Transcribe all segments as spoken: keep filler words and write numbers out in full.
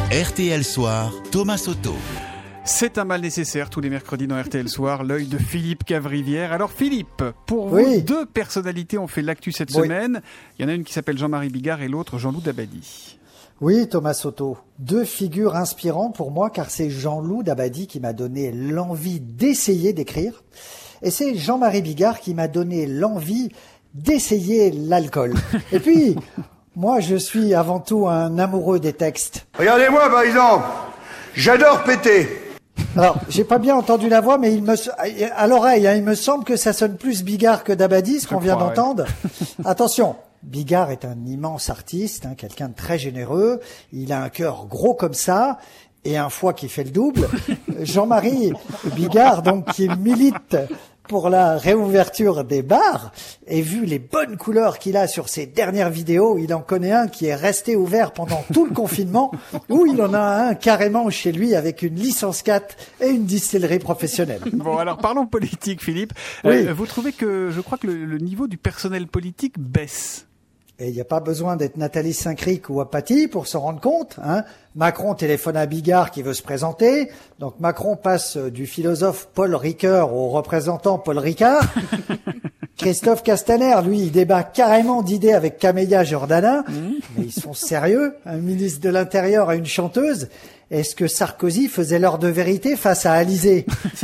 R T L Soir, Thomas Soto. C'est un mal nécessaire tous les mercredis dans R T L Soir, l'œil de Philippe Cavrivière. Alors Philippe, pour oui. vous, deux personnalités ont fait l'actu cette oui. semaine. Il y en a une qui s'appelle Jean-Marie Bigard et l'autre Jean-Loup Dabadi. Oui, Thomas Soto. Deux figures inspirantes pour moi, car c'est Jean-Loup Dabadi qui m'a donné l'envie d'essayer d'écrire. Et c'est Jean-Marie Bigard qui m'a donné l'envie d'essayer l'alcool. Et puis, moi, je suis avant tout un amoureux des textes. Regardez-moi, par exemple. J'adore péter. Alors, j'ai pas bien entendu la voix, mais il me, à l'oreille, hein, il me semble que ça sonne plus Bigard que Dabadi, ce qu'on vient crois, d'entendre. Ouais. Attention, Bigard est un immense artiste, hein, quelqu'un de très généreux. Il a un cœur gros comme ça et un foie qui fait le double. Jean-Marie Bigard, donc, qui milite pour la réouverture des bars, et vu les bonnes couleurs qu'il a sur ses dernières vidéos, il en connaît un qui est resté ouvert pendant tout le confinement, ou il en a un carrément chez lui avec une licence quatre et une distillerie professionnelle. Bon, alors parlons politique, Philippe. Oui. Euh, vous trouvez que, je crois que le, le niveau du personnel politique baisse? Et il n'y a pas besoin d'être Nathalie Saint-Cric ou Apathy pour s'en rendre compte. Hein. Macron téléphone à Bigard qui veut se présenter. Donc Macron passe du philosophe Paul Ricoeur au représentant Paul Ricard. Christophe Castaner, lui, il débat carrément d'idées avec Camélia Jordana. Mmh. Mais ils sont sérieux. Un ministre de l'Intérieur à une chanteuse. Est-ce que Sarkozy faisait l'heure de vérité face à Alizée?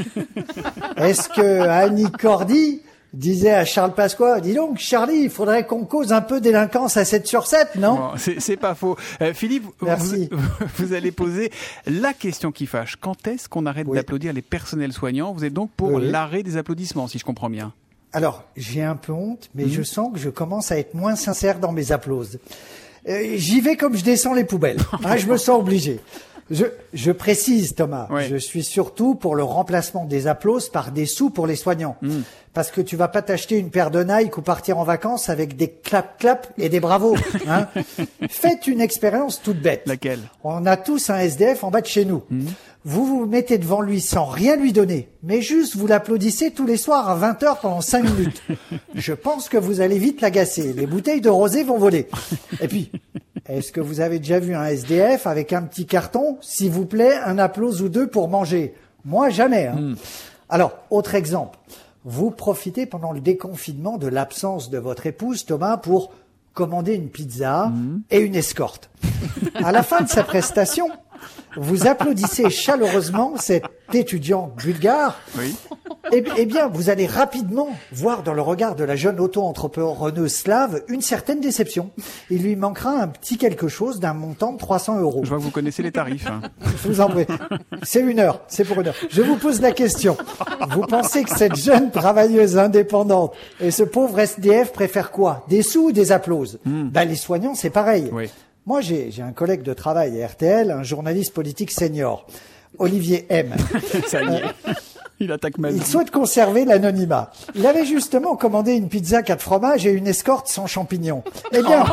Est-ce que Annie Cordy disait à Charles Pasqua, dis donc, Charlie, il faudrait qu'on cause un peu délinquance à sept sur sept, non? Bon, c'est, c'est pas faux. Euh, Philippe, Merci. Vous, vous allez poser la question qui fâche. Quand est-ce qu'on arrête oui. d'applaudir les personnels soignants? Vous êtes donc pour oui. l'arrêt des applaudissements, si je comprends bien. Alors, j'ai un peu honte, mais mmh. je sens que je commence à être moins sincère dans mes applauses. Euh, j'y vais comme je descends les poubelles. Hein, je me sens obligé. Je, je précise, Thomas, oui. je suis surtout pour le remplacement des applauses par des sous pour les soignants. Mmh. Parce que tu vas pas t'acheter une paire de Nike ou partir en vacances avec des clap-clap et des bravos. Hein. Faites une expérience toute bête. Laquelle? On a tous un S D F en bas de chez nous. Mmh. Vous vous mettez devant lui sans rien lui donner, mais juste vous l'applaudissez tous les soirs à vingt heures pendant cinq minutes. Je pense que vous allez vite l'agacer. Les bouteilles de rosé vont voler. Et puis, est-ce que vous avez déjà vu un S D F avec un petit carton, s'il vous plaît, un applause ou deux pour manger? Moi, jamais. Hein. Mmh. Alors, autre exemple. Vous profitez pendant le déconfinement de l'absence de votre épouse, Thomas, pour commander une pizza mmh. et une escorte. À la fin de sa prestation, vous applaudissez chaleureusement cet étudiant bulgare. Oui. Eh, eh bien, vous allez rapidement voir dans le regard de la jeune auto-entrepreneuse slave une certaine déception. Il lui manquera un petit quelque chose d'un montant de trois cents euros. Je vois que vous connaissez les tarifs. Hein. Je vous en prie. C'est une heure. C'est pour une heure. Je vous pose la question. Vous pensez que cette jeune travailleuse indépendante et ce pauvre S D F préfèrent quoi? Des sous ou des applauses? mm. Ben, les soignants, c'est pareil. Oui. Moi, j'ai, j'ai un collègue de travail à R T L, un journaliste politique senior, Olivier M. Ça y est. Il attaque ma vie. Il souhaite conserver l'anonymat. Il avait justement commandé une pizza quatre fromages et une escorte sans champignons. Eh bien,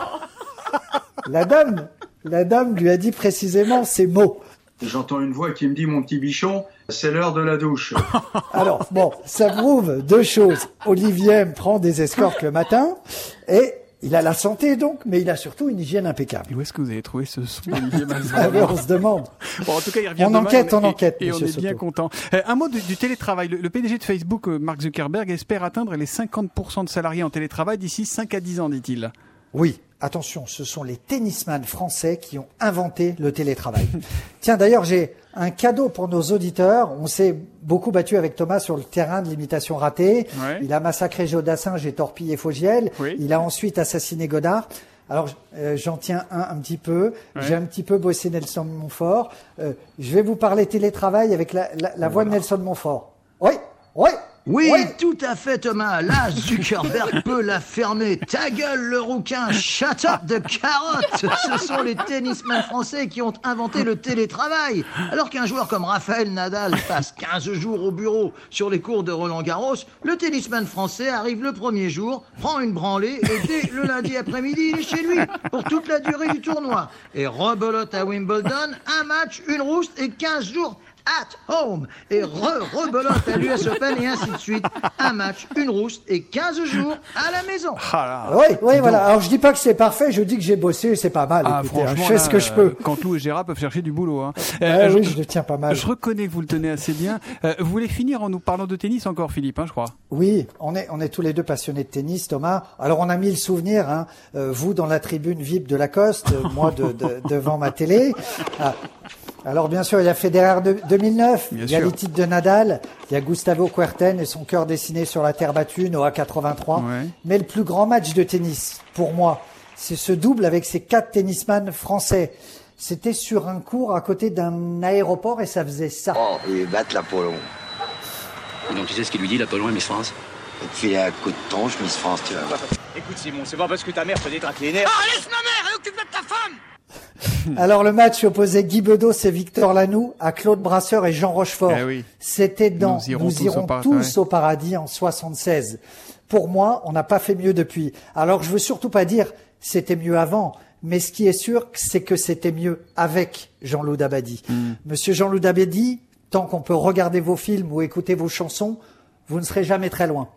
la dame, la dame lui a dit précisément ces mots. J'entends une voix qui me dit, mon petit bichon, c'est l'heure de la douche. Alors, bon, ça prouve deux choses. Olivier M prend des escortes le matin et il a la santé donc, mais il a surtout une hygiène impeccable. Et où est-ce que vous avez trouvé ce son, Olivier ah ben, on se demande. Bon, en tout cas, il revient on demain, enquête, on, on enquête, et, et on est bien content. Euh, un mot du, du télétravail. Le, le P D G de Facebook, euh, Mark Zuckerberg, espère atteindre les cinquante pour cent de salariés en télétravail d'ici cinq à dix ans, dit-il. Oui. Attention, ce sont les tennisman français qui ont inventé le télétravail. Tiens, d'ailleurs, j'ai un cadeau pour nos auditeurs. On s'est beaucoup battu avec Thomas sur le terrain de l'imitation ratée. Ouais. Il a massacré Jodassin, j'ai torpillé Fogiel. Oui. Il a ensuite assassiné Godard. Alors, euh, j'en tiens un un petit peu. Ouais. J'ai un petit peu bossé Nelson Montfort. Euh, je vais vous parler télétravail avec la, la, la voix voilà. de Nelson Montfort. Oui, oui. Oui, oui, tout à fait, Thomas. Là, Zuckerberg peut la fermer. Ta gueule, le rouquin. Shut up de carotte. Ce sont les tennismen français qui ont inventé le télétravail. Alors qu'un joueur comme Raphaël Nadal passe quinze jours au bureau sur les cours de Roland-Garros, le tennisman français arrive le premier jour, prend une branlée et dès le lundi après-midi, il est chez lui pour toute la durée du tournoi. Et rebelote à Wimbledon, un match, une rouste et quinze jours at home et re-rebelote à l'U S Open et ainsi de suite. Un match, une rouste et quinze jours à la maison. Ah là. Oui, oui, voilà. Alors je dis pas que c'est parfait, je dis que j'ai bossé, c'est pas mal. Ah, Écoutez, hein, je franchement, fais là, ce que je peux. Canteloup et Gérard peuvent chercher du boulot. Hein. Ah, Euh, oui, je, je le tiens pas mal. je reconnais que vous le tenez assez bien. Euh, vous voulez finir en nous parlant de tennis encore, Philippe, hein, je crois. Oui, on est, on est tous les deux passionnés de tennis, Thomas. Alors on a mis le souvenir, hein, euh, vous dans la tribune V I P de Lacoste, euh, moi de, de, devant ma télé. Ah. Alors bien sûr, il y a Federer de, deux mille neuf, Bien il y a sûr. les titres de Nadal, il y a Gustavo Kuerten et son cœur dessiné sur la terre battue, Noah quatre-vingt-trois. Ouais. Mais le plus grand match de tennis, pour moi, c'est ce double avec ces quatre tennisman français. C'était sur un court à côté d'un aéroport et ça faisait ça. Oh, il batte l'Apollon. Et donc tu sais ce qu'il lui dit, l'Apollon et Miss France? Il te file un coup de tronche, Miss France, tu vas voir. Écoute Simon, c'est pas parce que ta mère te détraque les nerfs. Ah, laisse ma mère et occupe-toi de ta femme! Alors le match opposait Guy Bedos et Victor Lanoux à Claude Brasseur et Jean Rochefort. Eh oui. C'était dans Nous irons Nous tous irons au par- tous ouais. au paradis en soixante-seize. Pour moi, on n'a pas fait mieux depuis. Alors je veux surtout pas dire c'était mieux avant, mais ce qui est sûr, c'est que c'était mieux avec Jean-Loup Dabadi. Mm. Monsieur Jean-Loup Dabadi, tant qu'on peut regarder vos films ou écouter vos chansons, vous ne serez jamais très loin.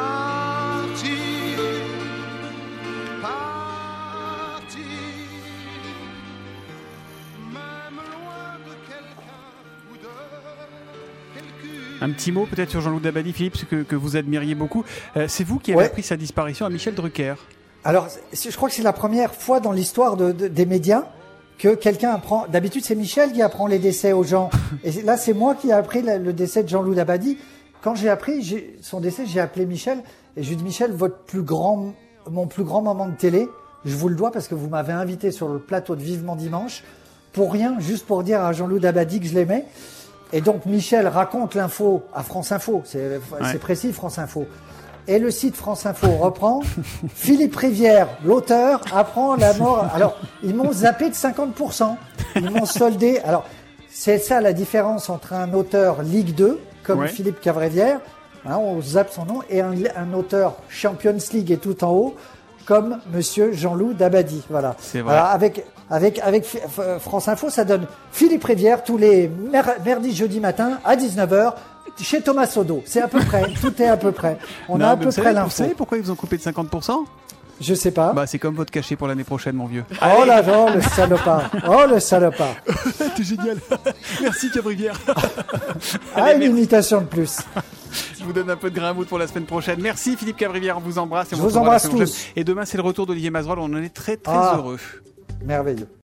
Un petit mot peut-être sur Jean-Loup Dabadi, Philippe, que, que vous admiriez beaucoup. Euh, c'est vous qui avez Ouais. appris sa disparition à Michel Drucker. Alors, c'est- je crois que c'est la première fois dans l'histoire de, de- des médias que quelqu'un apprend. D'habitude, c'est Michel qui apprend les décès aux gens. Et là, c'est moi qui ai appris la- le décès de Jean-Loup Dabadi. Quand j'ai appris j'ai- son décès, j'ai appelé Michel et je lui ai dit Michel, votre plus grand, mon plus grand moment de télé, je vous le dois parce que vous m'avez invité sur le plateau de Vivement Dimanche pour rien, juste pour dire à Jean-Loup Dabadi que je l'aimais. Et donc Michel raconte l'info à France Info, c'est c'est précis France Info. Et le site France Info reprend. Philippe Rivière, l'auteur, apprend la mort. Alors, ils m'ont zappé de cinquante pour cent. Ils m'ont soldé. Alors, c'est ça la différence entre un auteur Ligue deux, comme Ouais. Philippe Cavrivière, hein, on zappe son nom, et un, un auteur Champions League et tout en haut, comme Monsieur Jean-Loup Dabadi. Voilà. C'est vrai. Alors, avec, avec, avec F- F- France Info, ça donne Philippe Rivière tous les mer- merdis, jeudi matin à dix-neuf heures. Chez Thomas Sodo, c'est à peu près, tout est à peu près. On Non, a à mais peu vous savez, près Vous l'info. savez pourquoi ils vous ont coupé de cinquante pour cent? Je sais pas. Bah, c'est comme votre cachet pour l'année prochaine, mon vieux. Oh là là, le salopard. Oh le salopard. T'es génial. Merci, Cabrivière. Ah, une imitation de plus. Je vous donne un peu de grain à moudre pour la semaine prochaine. Merci, Philippe Cabrivière. On vous embrasse. Et on Je vous retrouvera la embrasse semaine tous. prochaine. Et demain, c'est le retour d'Olivier Mazerolle. On en est très, très Ah. heureux. Merveilleux.